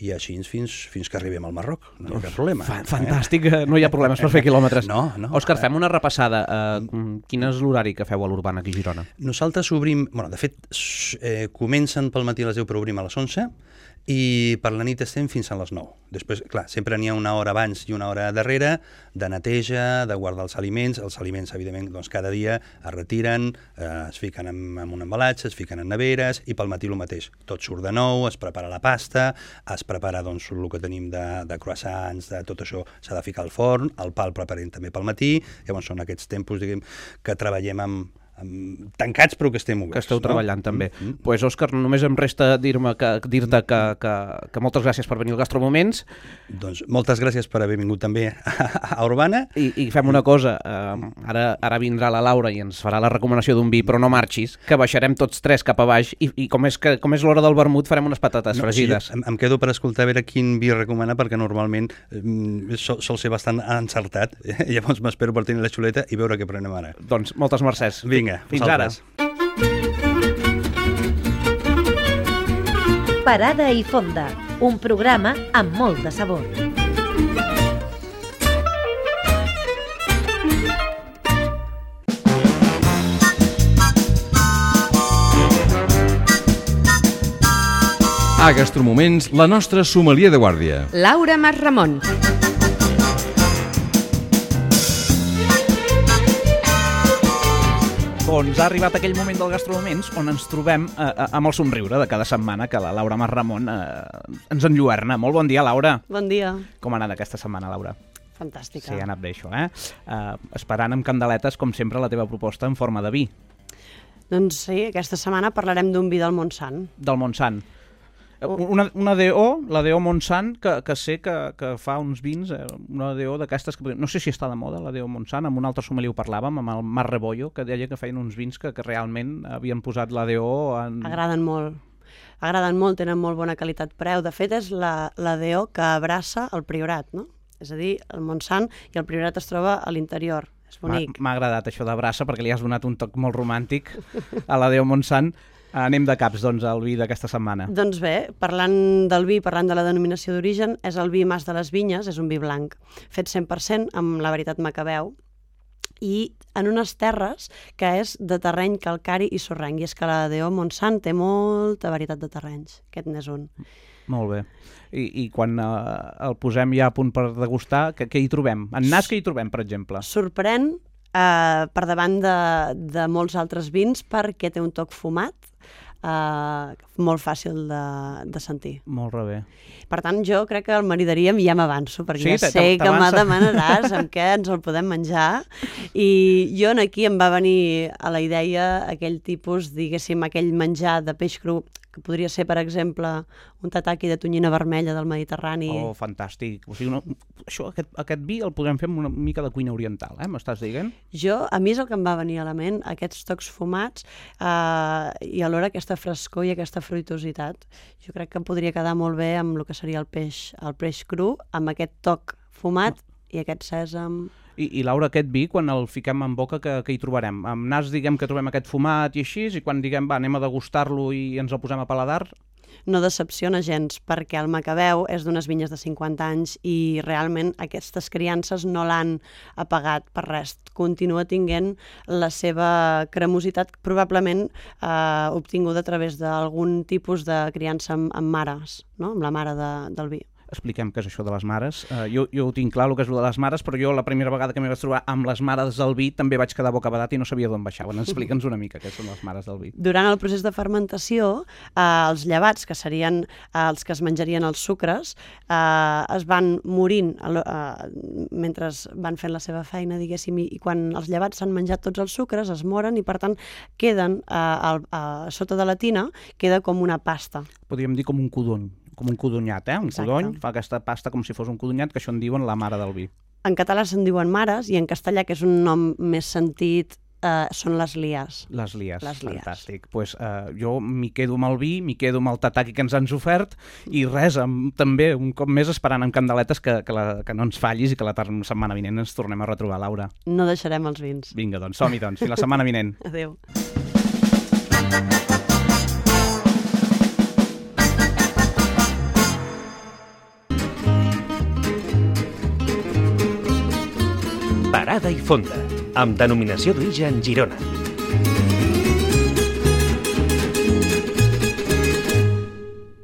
fins, fins que arribem al Marroc. No hi ha cap problema. Fantàstic, no hi ha problemes per fer quilòmetres. No, no. Òscar, fem una repassada. Uh, quin és l'horari que feu a l'Urbana aquí a Girona? Nosaltres obrim... Bueno, de fet, eh, comencen pel matí a les deu, però obrim a les onze, i per la nit estem fins a les nou. Després, clar, sempre n'hi ha una hora abans i una hora darrere de neteja, de guardar els aliments. Els aliments, evidentment, doncs, cada dia es retiren, eh, es fiquen en, en un embalatge, es fiquen en neveres, i pel matí el mateix. Tot surt de nou, es prepara la pasta, es prepara doncs, el que tenim de, de croissants, de tot això s'ha de ficar al forn, el pa el preparem també pel matí. Llavors són aquests tempos, diguem, que treballem amb tancats però que estem oberts. Que esteu no? treballant també. Doncs, mm -hmm. pues, Òscar, només em resta dir-me que, dir-te que, que, que moltes gràcies per venir al Gastromoments. Doncs moltes gràcies per haver vingut també a, a Urbana. I, i fem una cosa, eh, ara, ara vindrà la Laura i ens farà la recomanació d'un vi, però no marxis, que baixarem tots tres cap a baix i, i com és, que, com és l'hora del vermut farem unes patates no, fregides. Sí, em, em quedo per escoltar a veure quin vi recomana, perquè normalment eh, sol, sol ser bastant encertat. Llavors m'espero per tenir la xuleta i veure què prenem ara. Doncs moltes mercès. Vinga. Fins ara. Parada i Fonda, un programa amb molt de sabor. A Gastromoments, la nostra sommelier de guàrdia. Laura Masramon. Doncs ha arribat aquell moment del Gastromoments on ens trobem eh, amb el somriure de cada setmana que la Laura Masramon eh, ens enlluerna. Molt bon dia, Laura. Bon dia. Com ha anat aquesta setmana, Laura? Fantàstica. Sí, ha anat bé això, eh? eh? Esperant amb candeletes, com sempre, la teva proposta en forma de vi. Doncs sí, aquesta setmana parlarem d'un vi del Montsant. Del Montsant. Una, una D O, la D O Montsant, que, que sé que, que fa uns vins, eh, una D O d'aquestes que... No sé si està de moda, la D O Montsant, amb un altre sommelier ho parlàvem, amb el Marc Rebollo, que deia que feien uns vins que, que realment havien posat la D O en... Agraden molt. Agraden molt, tenen molt bona qualitat-preu. De fet, és la, la D O que abraça el Priorat, no? És a dir, el Montsant i el Priorat es troba a l'interior. És bonic. M'ha agradat això d'abraça, perquè li has donat un toc molt romàntic a la D O Montsant. Anem de caps, doncs, al vi d'aquesta setmana. Doncs bé, parlant del vi, parlant de la denominació d'origen, és el vi Mas de les Vinyes, és un vi blanc, fet cent per cent amb la varietat Macabeu, i en unes terres que és de terreny calcari i sorrenc, i és que la D O Montsant té molta varietat de terrenys, aquest n'és un. Molt bé. I, i quan eh, el posem ja a punt per degustar, què, què hi trobem? En nas què hi trobem, per exemple? Sorprèn eh, per davant de, de molts altres vins perquè té un toc fumat, Uh, molt fàcil de, de sentir. Molt bé. Per tant, jo crec que el maridaríem i ja m'avanço, perquè sí, ja sé que me demanaràs amb què ens el podem menjar. I jo aquí em va venir a la idea aquell tipus, diguéssim, aquell menjar de peix cru, que podria ser, per exemple, un tataki de tonyina vermella del Mediterrani. Oh, fantàstic. O sigui, no, això, aquest, aquest vi el podem fer amb una mica de cuina oriental, eh? M'estàs dient? Jo, a mi és el que em va venir a la ment, aquests tocs fumats eh, i alhora aquesta frescor i aquesta fruitositat. Jo crec que podria quedar molt bé amb el que seria el peix, el peix cru, amb aquest toc fumat i aquest sèsam. I, I Laura, aquest vi, quan el fiquem en boca, que, que hi trobarem? Amb nas, diguem que trobem aquest fumat i així, i quan diguem, va, anem a degustar-lo i ens el posem a paladar? No decepciona gens, perquè el Macabeu és d'unes vinyes de cinquanta anys i realment aquestes criances no l'han apagat per res. Continua tinguent la seva cremositat, probablement eh, obtinguda a través d'algun tipus de criança amb, amb mares, no? Amb la mare de, del vi. Expliquem què és això de les mares. Uh, jo, jo ho tinc clar, el que és de les mares, però jo la primera vegada que m'hi vaig trobar amb les mares del vi també vaig quedar bocabadat i no sabia d'on baixaven. Explica'ns una mica què són les mares del vi. Durant el procés de fermentació, eh, els llevats, que serien eh, els que es menjarien els sucres, eh, es van morint eh, mentre van fent la seva feina, diguéssim, i, i quan els llevats s'han menjat tots els sucres, es moren i, per tant, queden eh, al, a sota de la tina, queda com una pasta. Podríem dir com un codony. Com un codonyat, eh? Un Exacte. codony, fa aquesta pasta com si fos un codonyat, que això en diuen la mare del vi. En català se'n diuen mares i en castellà, que és un nom més sentit, eh, són les lies. Les lies, les lies. Fantàstic. Pues, eh, jo m'hi quedo amb el vi, m'hi quedo amb el tataki que ens han ofert i res, amb, també un cop més esperant amb candeletes que, que, la, que no ens fallis i que la setmana vinent ens tornem a retrobar, Laura. No deixarem els vins. Vinga, doncs som-hi, doncs. Fins la setmana vinent. Adéu. Parada i Fonda, amb denominació d'origen Girona.